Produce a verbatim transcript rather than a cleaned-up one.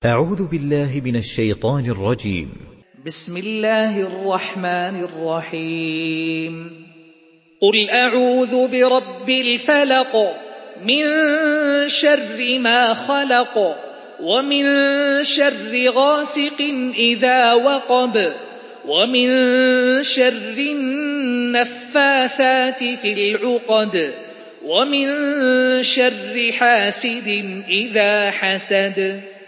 أعوذ بالله من الشيطان الرجيم. بسم الله الرحمن الرحيم. قل أعوذ برب الفلق من شر ما خلق ومن شر غاسق إذا وقب ومن شر النفاثات في العقد ومن شر حاسد إذا حسد.